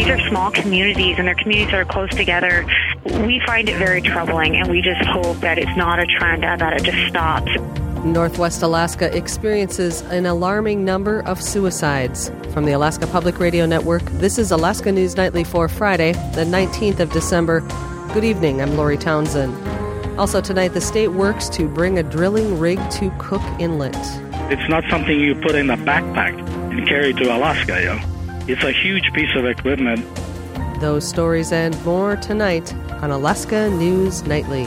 are small communities, and they're communities that are close together. We find it very troubling, and we just hope that it's not a trend and that it just stops. Northwest Alaska experiences an alarming number of suicides. From the Alaska Public Radio Network, this is Alaska News Nightly for Friday, the 19th of December. Good evening, I'm Lori Townsend. Also tonight, the state works to bring a drilling rig to Cook Inlet. It's not something you put in a backpack and carry to Alaska, It's a huge piece of equipment. Those stories and more tonight on Alaska News Nightly.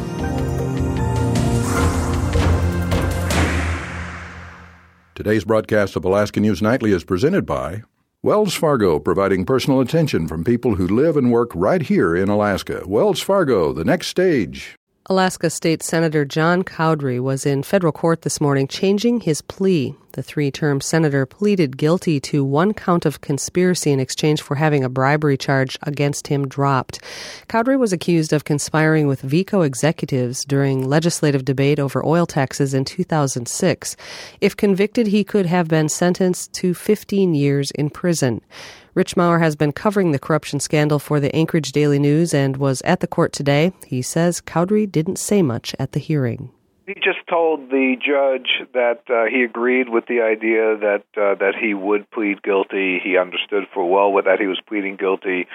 Today's broadcast of Alaska News Nightly is presented by Wells Fargo, providing personal attention from people who live and work right here in Alaska. Wells Fargo, the next stage. Alaska State Senator John Cowdery was in federal court this morning changing his plea. The three-term senator pleaded guilty to one count of conspiracy in exchange for having a bribery charge against him dropped. Cowdery was accused of conspiring with VECO executives during legislative debate over oil taxes in 2006. If convicted, he could have been sentenced to 15 years in prison. Rich Maurer has been covering the corruption scandal for the Anchorage Daily News and was at the court today. He says Cowdery didn't say much at the hearing. He just told the judge that he agreed with the idea that he would plead guilty. He understood full well that he was pleading guilty.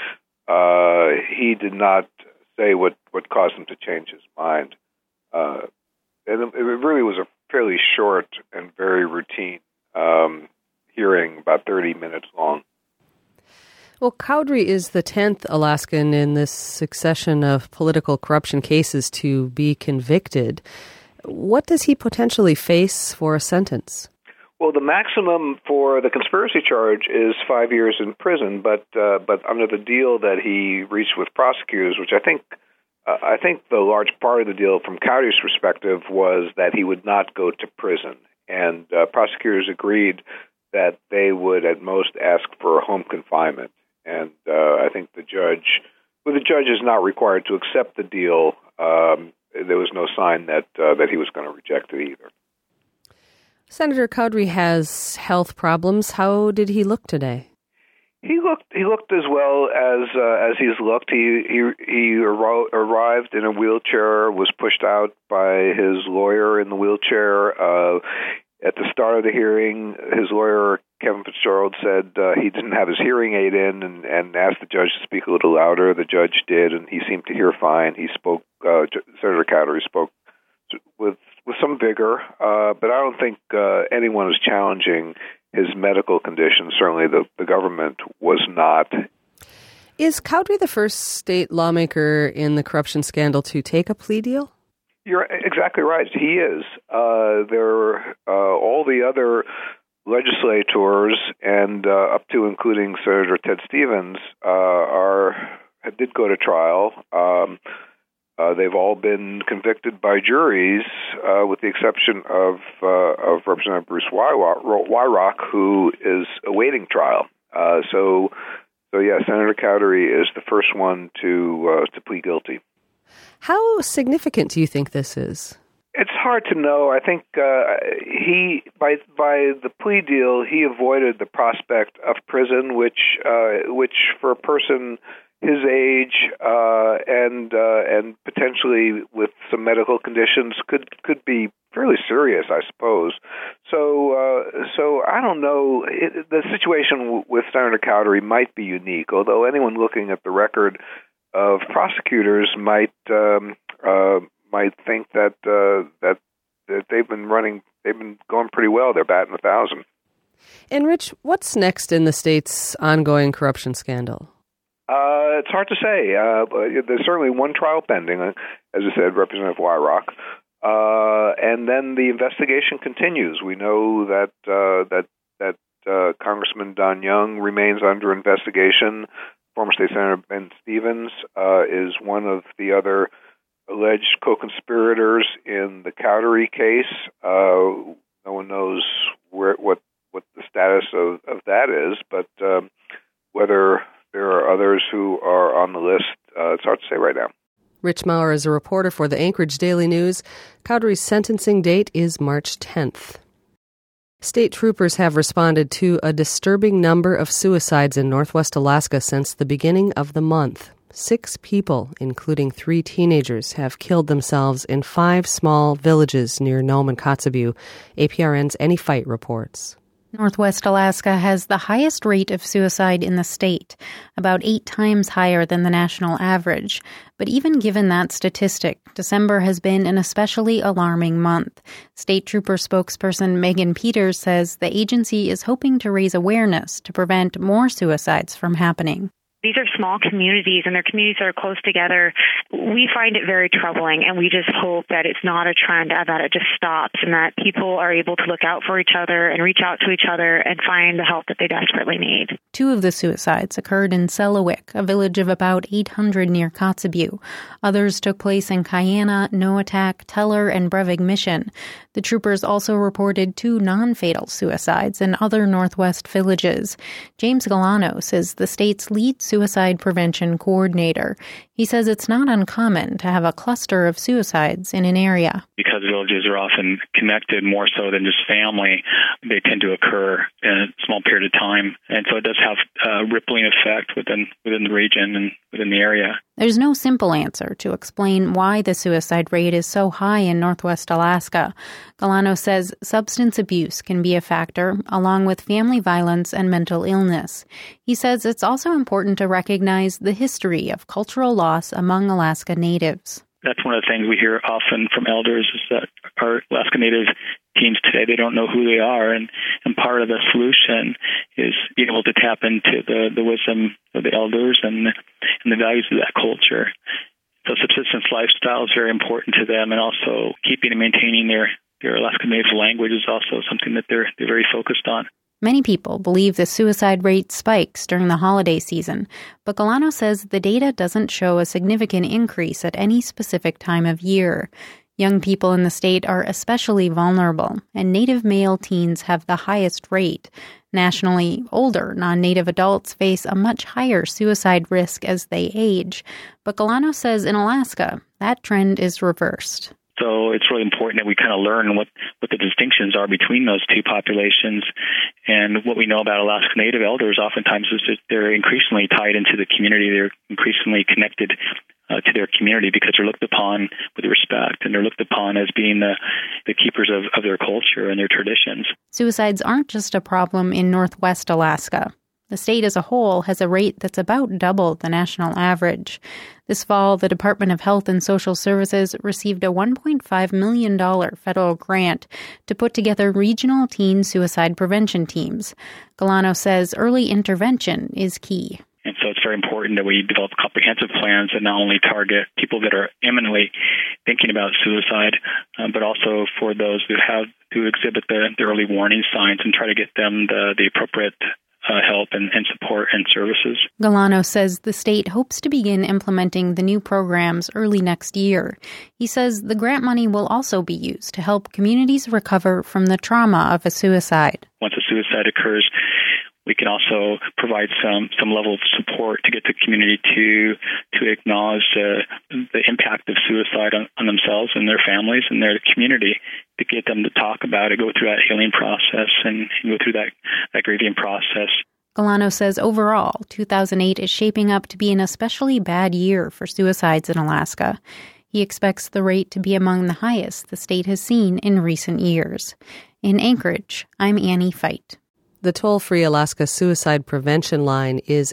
He did not say what caused him to change his mind. And it really was a fairly short and very routine hearing, about 30 minutes long. Well, Cowdery is the 10th Alaskan in this succession of political corruption cases to be convicted. What does he potentially face for a sentence? Well, the maximum for the conspiracy charge is 5 years in prison, but under the deal that he reached with prosecutors, which I think the large part of the deal from Cowdery's perspective was that he would not go to prison, and prosecutors agreed that they would at most ask for home confinement. And I think the judge is not required to accept the deal. There was no sign that he was going to reject it either. Senator Cowdery has health problems. How did he look today? He looked as well as he's looked. He arrived in a wheelchair, was pushed out by his lawyer in the wheelchair. At the start of the hearing, his lawyer, Kevin Fitzgerald, said he didn't have his hearing aid in and asked the judge to speak a little louder. The judge did, and he seemed to hear fine. He spoke, Senator Cowdery spoke with some vigor, but I don't think anyone was challenging his medical condition. Certainly the government was not. Is Cowdery the first state lawmaker in the corruption scandal to take a plea deal? You're exactly right. He is. All the other legislators, and up to including Senator Ted Stevens, did go to trial. They've all been convicted by juries, with the exception of Representative Bruce Wyrock, who is awaiting trial. So yeah, Senator Cowdery is the first one to plead guilty. How significant do you think this is? It's hard to know. I think he, by the plea deal, he avoided the prospect of prison, which for a person his age and potentially with some medical conditions could be fairly serious, I suppose. So I don't know. The situation with Senator Cowdery might be unique, although anyone looking at the record of prosecutors might think that they've been going pretty well. They're batting 1,000. And Rich, what's next in the state's ongoing corruption scandal? It's hard to say. There's certainly one trial pending, as I said, Representative Wyrock, and then the investigation continues. We know that Congressman Don Young remains under investigation. Former State Senator Ben Stevens is one of the other alleged co-conspirators in the Cowdery case. No one knows what the status of that is, but whether there are others who are on the list, it's hard to say right now. Rich Maurer is a reporter for the Anchorage Daily News. Cowdery's sentencing date is March 10th. State troopers have responded to a disturbing number of suicides in northwest Alaska since the beginning of the month. 6 people, including 3 teenagers, have killed themselves in 5 small villages near Nome and Kotzebue. APRN's Annie Fight reports. Northwest Alaska has the highest rate of suicide in the state, about 8 times higher than the national average. But even given that statistic, December has been an especially alarming month. State Trooper spokesperson Megan Peters says the agency is hoping to raise awareness to prevent more suicides from happening. These are small communities, and their communities are close together. We find it very troubling, and we just hope that it's not a trend, that it just stops, and that people are able to look out for each other and reach out to each other and find the help that they desperately need. 2 of the suicides occurred in Selawik, a village of about 800 near Kotzebue. Others took place in Kayana, Noatak, Teller, and Brevig Mission. The troopers also reported 2 non-fatal suicides in other northwest villages. James Galano says the state's lead suicide prevention coordinator. He says it's not uncommon to have a cluster of suicides in an area. Because villages are often connected more so than just family, they tend to occur in a small period of time. And so it does have a rippling effect within the region and within the area. There's no simple answer to explain why the suicide rate is so high in northwest Alaska. Galano says substance abuse can be a factor, along with family violence and mental illness. He says it's also important to recognize the history of cultural loss among Alaska Natives. That's one of the things we hear often from elders is that our Alaska Native teens today, they don't know who they are. And part of the solution is being able to tap into the wisdom of the elders and the values of that culture. So subsistence lifestyle is very important to them, and also keeping and maintaining their Alaska Native language is also something that they're very focused on. Many people believe the suicide rate spikes during the holiday season, but Galano says the data doesn't show a significant increase at any specific time of year. Young people in the state are especially vulnerable, and Native male teens have the highest rate. Nationally, older non-Native adults face a much higher suicide risk as they age. But Galano says in Alaska, that trend is reversed. So it's really important that we kind of learn what the distinctions are between those 2 populations. And what we know about Alaska Native elders oftentimes is that they're increasingly tied into the community. They're increasingly connected to their community because they're looked upon with respect, and they're looked upon as being the keepers of their culture and their traditions. Suicides aren't just a problem in northwest Alaska. The state as a whole has a rate that's about double the national average. This fall, the Department of Health and Social Services received a $1.5 million federal grant to put together regional teen suicide prevention teams. Galano says early intervention is key. And so it's very important that we develop comprehensive plans that not only target people that are imminently thinking about suicide, but also for those who exhibit the early warning signs, and try to get them the appropriate help and support and services. Galano says the state hopes to begin implementing the new programs early next year. He says the grant money will also be used to help communities recover from the trauma of a suicide. Once a suicide occurs, we can also provide some level of support to get the community to acknowledge the impact of suicide on themselves and their families and their community, to get them to talk about it, go through that healing process and go through that grieving process. Galano says overall, 2008 is shaping up to be an especially bad year for suicides in Alaska. He expects the rate to be among the highest the state has seen in recent years. In Anchorage, I'm Annie Fight. The toll-free Alaska Suicide Prevention Line is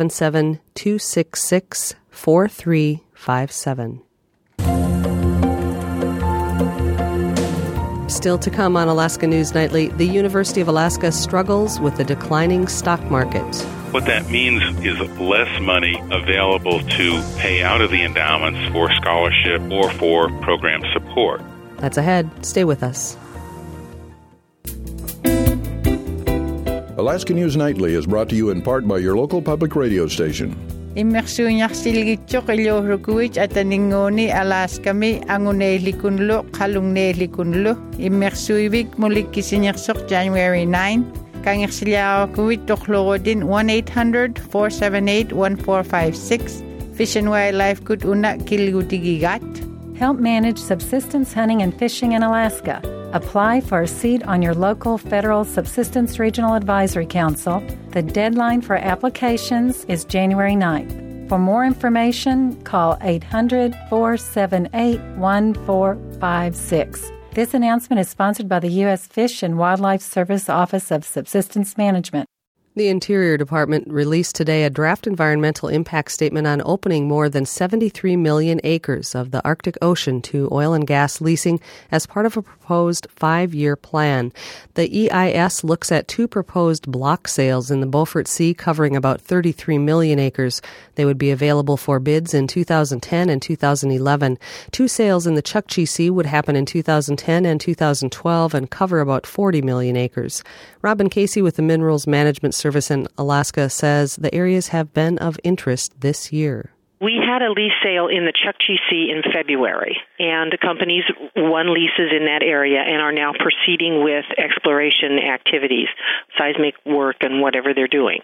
877-266-4357. Still to come on Alaska News Nightly, the University of Alaska struggles with the declining stock market. What that means is less money available to pay out of the endowments for scholarship or for program support. That's ahead. Stay with us. Alaska News Nightly is brought to you in part by your local public radio station. Immersuunyak silgitchok ilyohrukuich ataningoni Alaska mi angunehlikunlo kalungnehlikunlo immersuivik mulikkisinyarsok January 9 kangirsilyakuit toklogodin 1-800-478-1456 Fish and Wildlife Kut una kilgutigigat Help manage subsistence hunting and fishing in Alaska. Apply for a seat on your local federal Subsistence Regional Advisory Council. The deadline for applications is January 9th. For more information, call 800-478-1456. This announcement is sponsored by the U.S. Fish and Wildlife Service Office of Subsistence Management. The Interior Department released today a draft environmental impact statement on opening more than 73 million acres of the Arctic Ocean to oil and gas leasing as part of a proposed 5-year plan. The EIS looks at 2 proposed block sales in the Beaufort Sea covering about 33 million acres. They would be available for bids in 2010 and 2011. 2 sales in the Chukchi Sea would happen in 2010 and 2012 and cover about 40 million acres. Robin Casey with the Minerals Management Service in Alaska says the areas have been of interest this year. We had a lease sale in the Chukchi Sea in February, and the companies won leases in that area and are now proceeding with exploration activities, seismic work and whatever they're doing.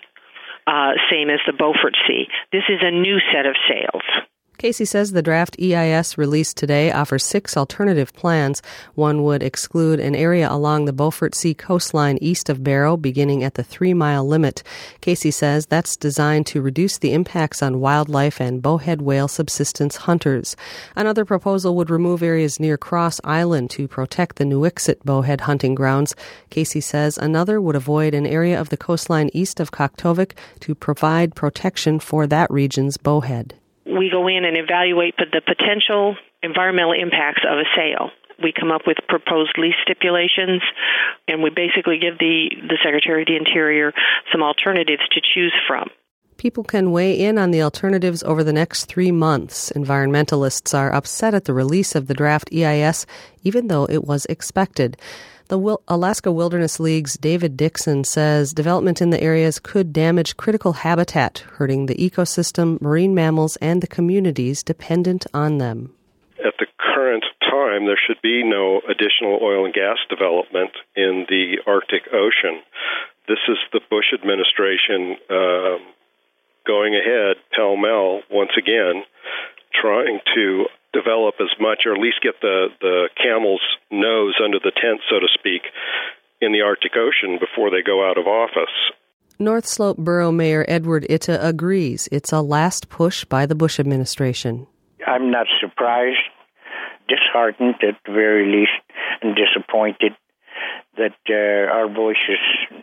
Same as the Beaufort Sea. This is a new set of sales. Casey says the draft EIS released today offers 6 alternative plans. One would exclude an area along the Beaufort Sea coastline east of Barrow, beginning at the 3-mile limit. Casey says that's designed to reduce the impacts on wildlife and bowhead whale subsistence hunters. Another proposal would remove areas near Cross Island to protect the Nuiqsut bowhead hunting grounds. Casey says another would avoid an area of the coastline east of Koktovik to provide protection for that region's bowhead. We go in and evaluate the potential environmental impacts of a sale. We come up with proposed lease stipulations, and we basically give the Secretary of the Interior some alternatives to choose from. People can weigh in on the alternatives over the next 3 months. Environmentalists are upset at the release of the draft EIS, even though it was expected. The Alaska Wilderness League's David Dixon says development in the areas could damage critical habitat, hurting the ecosystem, marine mammals, and the communities dependent on them. At the current time, there should be no additional oil and gas development in the Arctic Ocean. This is the Bush administration going ahead, pell-mell, once again, trying to develop as much, or at least get the camel's nose under the tent, so to speak, in the Arctic Ocean before they go out of office. North Slope Borough Mayor Edward Itta agrees it's a last push by the Bush administration. I'm not surprised, disheartened at the very least, and disappointed that our voices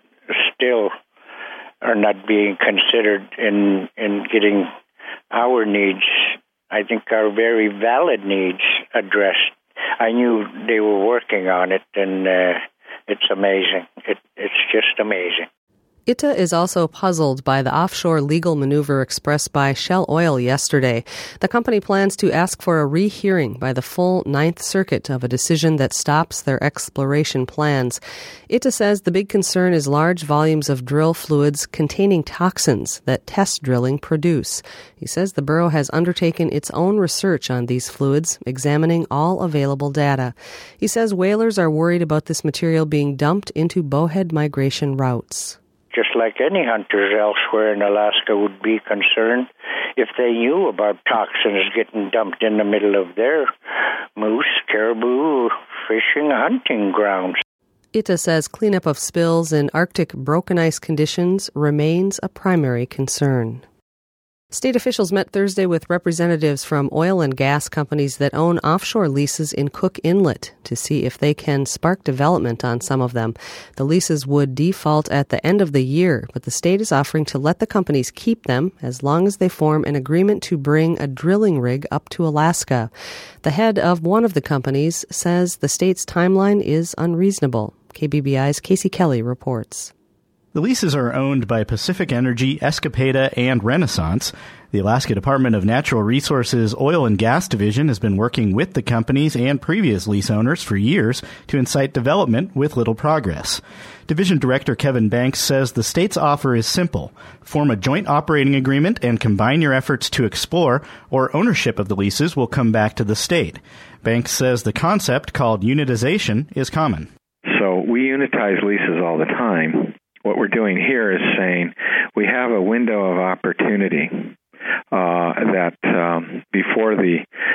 still are not being considered in getting our needs, I think our very valid needs, addressed. I knew they were working on it, and it's amazing. It's just amazing. Itta is also puzzled by the offshore legal maneuver expressed by Shell Oil yesterday. The company plans to ask for a rehearing by the full Ninth Circuit of a decision that stops their exploration plans. Itta says the big concern is large volumes of drill fluids containing toxins that test drilling produce. He says the borough has undertaken its own research on these fluids, examining all available data. He says whalers are worried about this material being dumped into bowhead migration routes. Just like any hunters elsewhere in Alaska would be concerned if they knew about toxins getting dumped in the middle of their moose, caribou, fishing, hunting grounds. Itta says cleanup of spills in Arctic broken ice conditions remains a primary concern. State officials met Thursday with representatives from oil and gas companies that own offshore leases in Cook Inlet to see if they can spark development on some of them. The leases would default at the end of the year, but the state is offering to let the companies keep them as long as they form an agreement to bring a drilling rig up to Alaska. The head of one of the companies says the state's timeline is unreasonable. KBBI's Casey Kelly reports. The leases are owned by Pacific Energy, Escapeda, and Renaissance. The Alaska Department of Natural Resources Oil and Gas Division has been working with the companies and previous lease owners for years to incite development with little progress. Division Director Kevin Banks says the state's offer is simple. Form a joint operating agreement and combine your efforts to explore, or ownership of the leases will come back to the state. Banks says the concept, called unitization, is common. So we unitize leases all the time. What we're doing here is saying we have a window of opportunity that before the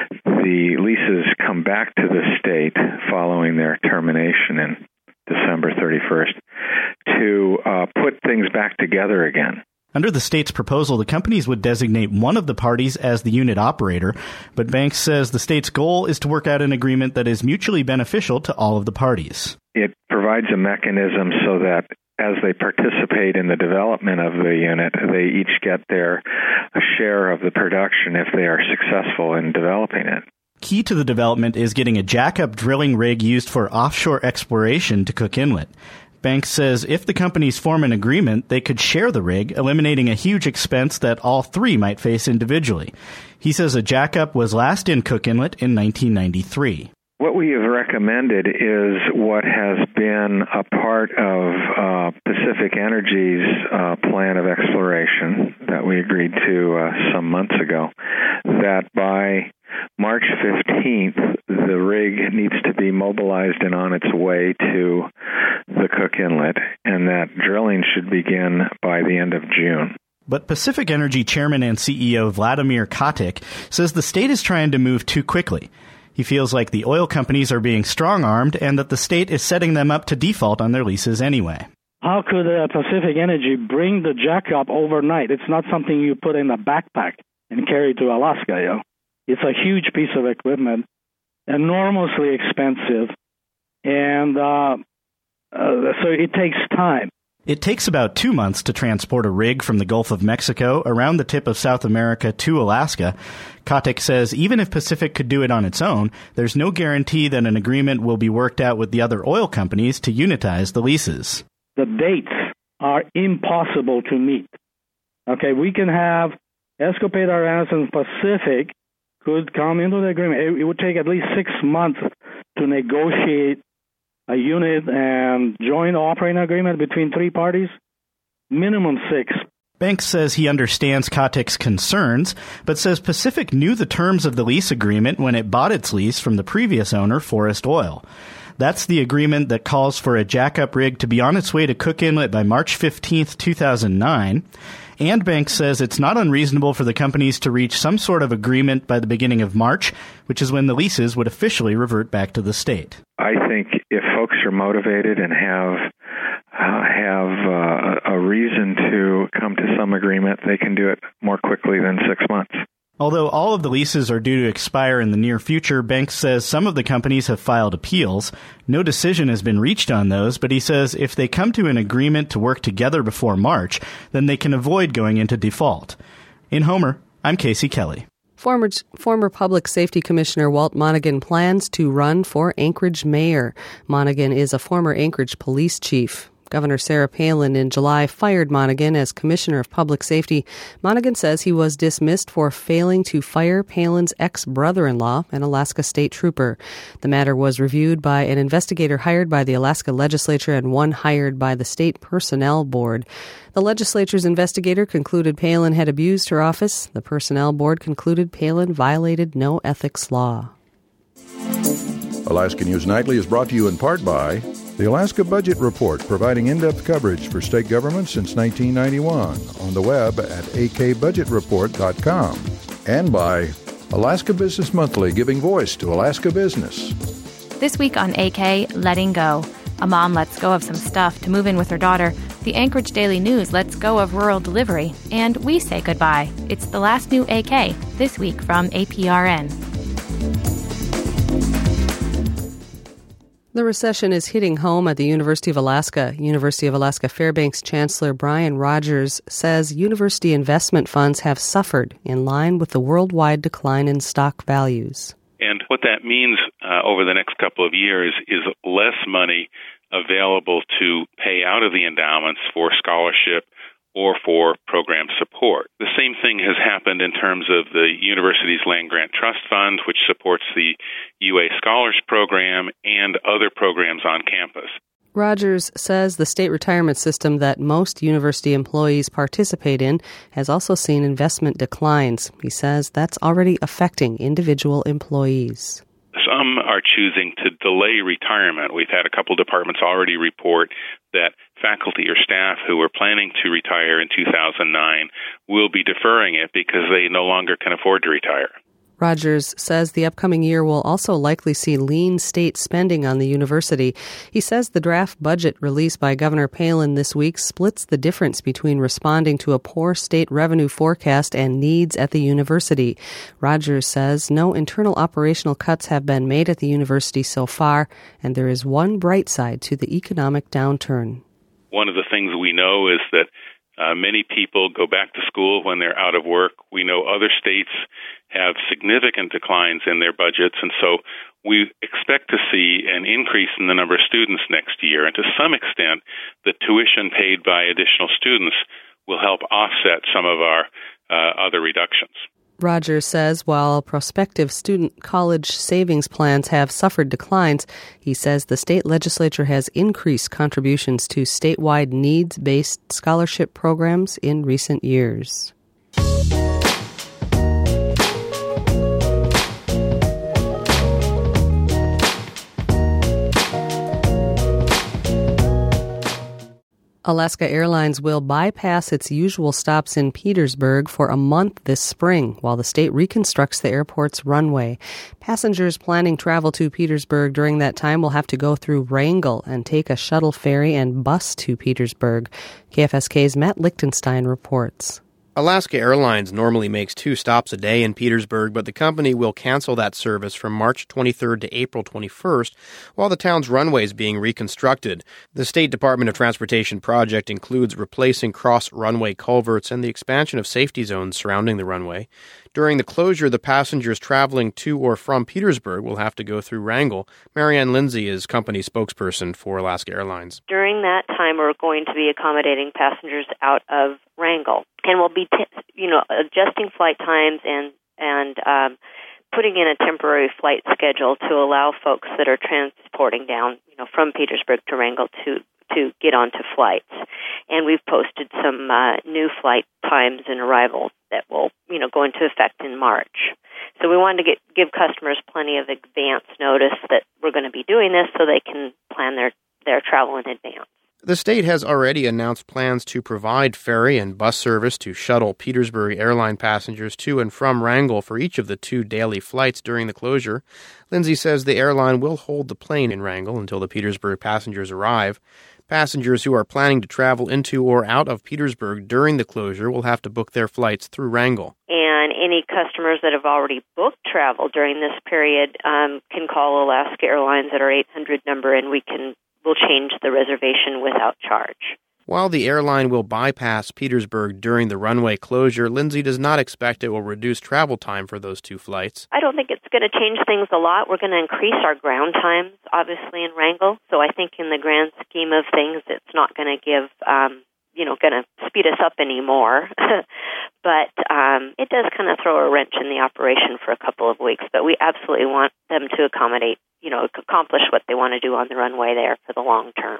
the leases come back to the state following their termination in December 31st to put things back together again. Under the state's proposal, the companies would designate one of the parties as the unit operator, but Banks says the state's goal is to work out an agreement that is mutually beneficial to all of the parties. It provides a mechanism so that as they participate in the development of the unit, they each get their share of the production if they are successful in developing it. Key to the development is getting a jackup drilling rig used for offshore exploration to Cook Inlet. Banks says if the companies form an agreement, they could share the rig, eliminating a huge expense that all three might face individually. He says a jackup was last in Cook Inlet in 1993. What we have recommended is what has been a part of Pacific Energy's plan of exploration that we agreed to some months ago, that by March 15th, the rig needs to be mobilized and on its way to the Cook Inlet, and that drilling should begin by the end of June. But Pacific Energy Chairman and CEO Vladimir Katic says the state is trying to move too quickly. He feels like the oil companies are being strong-armed and that the state is setting them up to default on their leases anyway. How could Pacific Energy bring the jackup overnight? It's not something you put in a backpack and carry to Alaska, It's a huge piece of equipment, enormously expensive, and so it takes time. It takes about 2 months to transport a rig from the Gulf of Mexico around the tip of South America to Alaska. Katic says even if Pacific could do it on its own, there's no guarantee that an agreement will be worked out with the other oil companies to unitize the leases. The dates are impossible to meet. Okay, we can have Escopeta, Aranis, and Pacific could come into the agreement. It would take at least 6 months to negotiate a unit and joint operating agreement between three parties. Minimum 6. Banks says he understands Katic's concerns, but says Pacific knew the terms of the lease agreement when it bought its lease from the previous owner, Forest Oil. That's the agreement that calls for a jackup rig to be on its way to Cook Inlet by March 15th, 2009. And Banks says it's not unreasonable for the companies to reach some sort of agreement by the beginning of March, which is when the leases would officially revert back to the state. I think if folks are motivated and have a reason to come to some agreement, they can do it more quickly than 6 months. Although all of the leases are due to expire in the near future, Banks says some of the companies have filed appeals. No decision has been reached on those, but he says if they come to an agreement to work together before March, then they can avoid going into default. In Homer, I'm Casey Kelly. Former Public Safety Commissioner Walt Monaghan plans to run for Anchorage mayor. Monaghan is a former Anchorage police chief. Governor Sarah Palin in July fired Monaghan as Commissioner of Public Safety. Monaghan says he was dismissed for failing to fire Palin's ex-brother-in-law, an Alaska state trooper. The matter was reviewed by an investigator hired by the Alaska legislature and one hired by the state personnel board. The legislature's investigator concluded Palin had abused her office. The personnel board concluded Palin violated no ethics law. Alaska News Nightly is brought to you in part by the Alaska Budget Report, providing in-depth coverage for state government since 1991, on the web at akbudgetreport.com, and by Alaska Business Monthly, giving voice to Alaska business. This week on AK, letting go. A mom lets go of some stuff to move in with her daughter. The Anchorage Daily News lets go of rural delivery. And we say goodbye. It's the last new AK, this week from APRN. The recession is hitting home at the University of Alaska. University of Alaska Fairbanks Chancellor Brian Rogers says university investment funds have suffered in line with the worldwide decline in stock values. And what that means over the next couple of years is less money available to pay out of the endowments for scholarship or for program support. The same thing has happened in terms of the university's Land Grant Trust Fund, which supports the UA Scholars Program and other programs on campus. Rogers says the state retirement system that most university employees participate in has also seen investment declines. He says that's already affecting individual employees. Some are choosing to delay retirement. We've had a couple departments already report that faculty or staff who were planning to retire in 2009 will be deferring it because they no longer can afford to retire. Rogers says the upcoming year will also likely see lean state spending on the university. He says the draft budget released by Governor Palin this week splits the difference between responding to a poor state revenue forecast and needs at the university. Rogers says no internal operational cuts have been made at the university so far, and there is one bright side to the economic downturn. One of the things we know is that many people go back to school when they're out of work. We know other states have significant declines in their budgets, and so we expect to see an increase in the number of students next year. And to some extent, the tuition paid by additional students will help offset some of our other reductions. Rogers says while prospective student college savings plans have suffered declines, he says the state legislature has increased contributions to statewide needs-based scholarship programs in recent years. Alaska Airlines will bypass its usual stops in Petersburg for a month this spring while the state reconstructs the airport's runway. Passengers planning travel to Petersburg during that time will have to go through Wrangell and take a shuttle ferry and bus to Petersburg. KFSK's Matt Lichtenstein reports. Alaska Airlines normally makes 2 stops a day in Petersburg, but the company will cancel that service from March 23rd to April 21st while the town's runway is being reconstructed. The State Department of Transportation project includes replacing cross-runway culverts and the expansion of safety zones surrounding the runway. During the closure, the passengers traveling to or from Petersburg will have to go through Wrangell. Marianne Lindsay is company spokesperson for Alaska Airlines. During that time, we're going to be accommodating passengers out of Wrangell, and we'll be, adjusting flight times and putting in a temporary flight schedule to allow folks that are transporting down, from Petersburg to Wrangell to get onto flights. And we've posted some new flight times and arrivals that will, go into effect in March. So we wanted to give customers plenty of advance notice that we're going to be doing this so they can plan their travel in advance. The state has already announced plans to provide ferry and bus service to shuttle Petersburg airline passengers to and from Wrangell for each of the 2 daily flights during the closure. Lindsay says the airline will hold the plane in Wrangell until the Petersburg passengers arrive. Passengers who are planning to travel into or out of Petersburg during the closure will have to book their flights through Wrangell. And any customers that have already booked travel during this period can call Alaska Airlines at our 800 number, and we'll change the reservation without charge. While the airline will bypass Petersburg during the runway closure, Lindsay does not expect it will reduce travel time for those 2 flights. I don't think it's going to change things a lot. We're going to increase our ground times, obviously, in Wrangell. So I think in the grand scheme of things, it's not going to give, going to speed us up anymore. But it does kind of throw a wrench in the operation for a couple of weeks. But we absolutely want them to accomplish what they want to do on the runway there for the long term.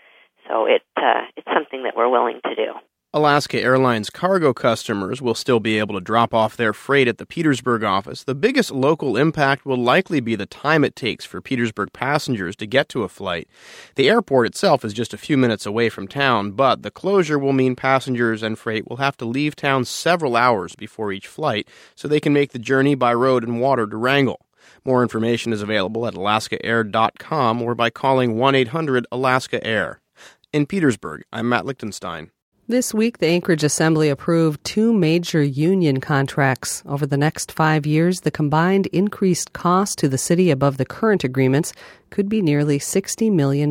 So it's something that we're willing to do. Alaska Airlines cargo customers will still be able to drop off their freight at the Petersburg office. The biggest local impact will likely be the time it takes for Petersburg passengers to get to a flight. The airport itself is just a few minutes away from town, but the closure will mean passengers and freight will have to leave town several hours before each flight so they can make the journey by road and water to Wrangell. More information is available at alaskaair.com or by calling 1-800-ALASKA-AIR. In Petersburg, I'm Matt Lichtenstein. This week, the Anchorage Assembly approved 2 major union contracts. Over the next 5 years, the combined increased cost to the city above the current agreements could be nearly $60 million.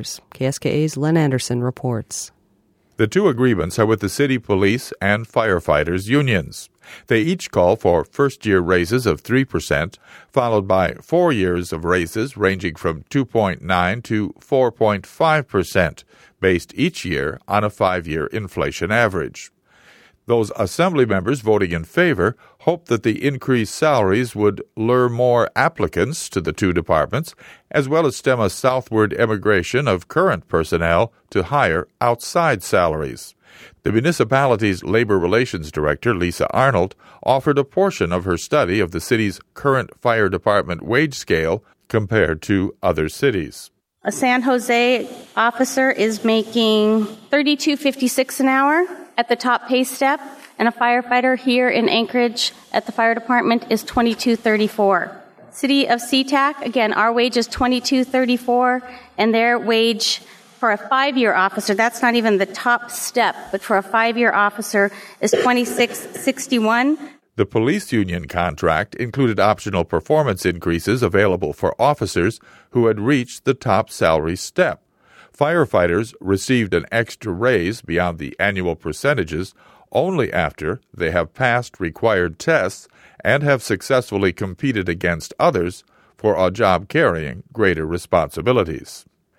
KSKA's Len Anderson reports. The 2 agreements are with the city police and firefighters unions. They each call for first-year raises of 3%, followed by 4 years of raises ranging from 2.9 to 4.5%, based each year on a 5-year inflation average. Those assembly members voting in favor hope that the increased salaries would lure more applicants to the 2 departments, as well as stem a southward emigration of current personnel to higher outside salaries. The municipality's labor relations director, Lisa Arnold, offered a portion of her study of the city's current fire department wage scale compared to other cities. A San Jose officer is making $32.56 an hour at the top pay step, and a firefighter here in Anchorage at the fire department is $22.34. City of SeaTac, again, our wage is $22.34, and their wage for a 5-year officer, that's not even the top step, but for a 5-year officer is $26.61. The police union contract included optional performance increases available for officers who had reached the top salary step. Firefighters received an extra raise beyond the annual percentages only after they have passed required tests and have successfully competed against others for a job carrying greater responsibilities.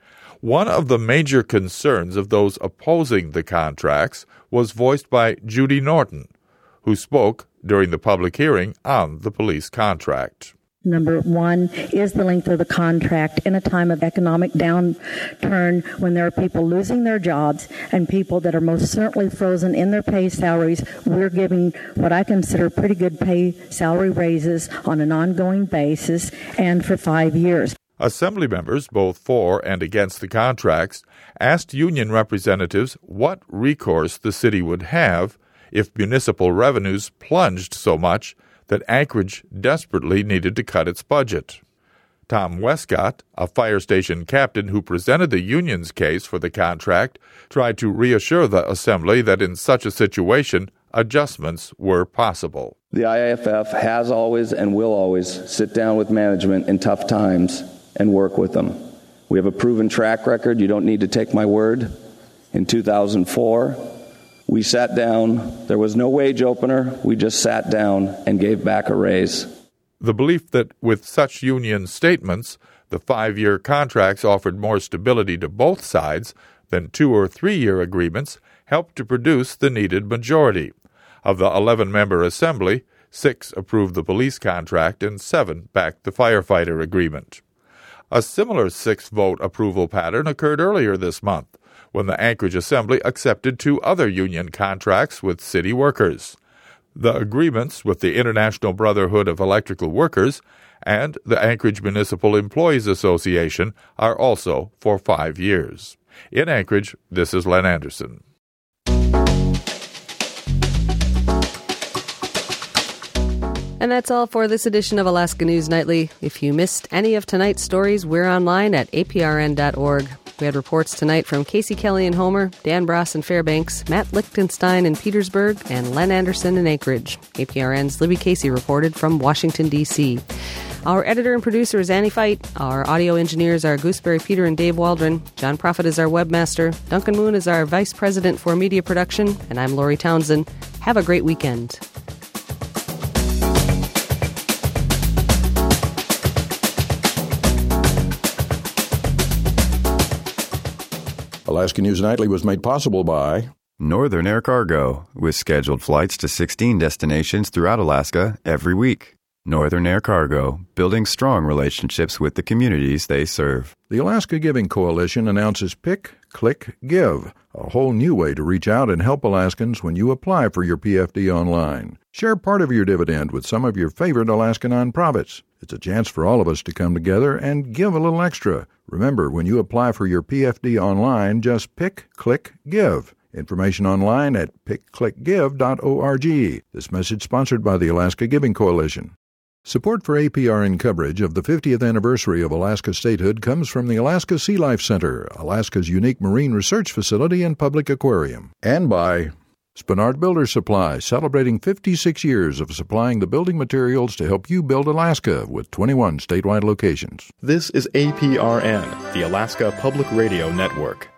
One of the major concerns of those opposing the contracts was voiced by Judy Norton, who spoke during the public hearing on the police contract. Number one is the length of the contract in a time of economic downturn when there are people losing their jobs and people that are most certainly frozen in their pay salaries. We're giving what I consider pretty good pay salary raises on an ongoing basis and for 5 years. Assembly members, both for and against the contracts, asked union representatives what recourse the city would have if municipal revenues plunged so much that Anchorage desperately needed to cut its budget. Tom Westcott, a fire station captain who presented the union's case for the contract, tried to reassure the Assembly that in such a situation, adjustments were possible. The IAFF has always and will always sit down with management in tough times and work with them. We have a proven track record. You don't need to take my word. In 2004, we sat down. There was no wage opener. We just sat down and gave back a raise. The belief that with such union statements, the 5-year contracts offered more stability to both sides than 2- or 3-year agreements helped to produce the needed majority. Of the 11-member assembly, 6 approved the police contract and 7 backed the firefighter agreement. A similar 6-vote approval pattern occurred earlier this month, when the Anchorage Assembly accepted 2 other union contracts with city workers. The agreements with the International Brotherhood of Electrical Workers and the Anchorage Municipal Employees Association are also for 5 years. In Anchorage, this is Len Anderson. And that's all for this edition of Alaska News Nightly. If you missed any of tonight's stories, we're online at aprn.org. We had reports tonight from Casey Kelly in Homer, Dan Bross in Fairbanks, Matt Lichtenstein in Petersburg, and Len Anderson in Anchorage. APRN's Libby Casey reported from Washington, D.C. Our editor and producer is Annie Fight. Our audio engineers are Gooseberry Peter and Dave Waldron. John Prophet is our webmaster. Duncan Moon is our vice president for media production. And I'm Lori Townsend. Have a great weekend. Alaska News Nightly was made possible by Northern Air Cargo, with scheduled flights to 16 destinations throughout Alaska every week. Northern Air Cargo, building strong relationships with the communities they serve. The Alaska Giving Coalition announces Pick, Click, Give, a whole new way to reach out and help Alaskans when you apply for your PFD online. Share part of your dividend with some of your favorite Alaska nonprofits. It's a chance for all of us to come together and give a little extra. Remember, when you apply for your PFD online, just pick, click, give. Information online at pickclickgive.org. This message sponsored by the Alaska Giving Coalition. Support for APRN coverage of the 50th anniversary of Alaska statehood comes from the Alaska Sea Life Center, Alaska's unique marine research facility and public aquarium. And by Spenard Builder Supply, celebrating 56 years of supplying the building materials to help you build Alaska with 21 statewide locations. This is APRN, the Alaska Public Radio Network.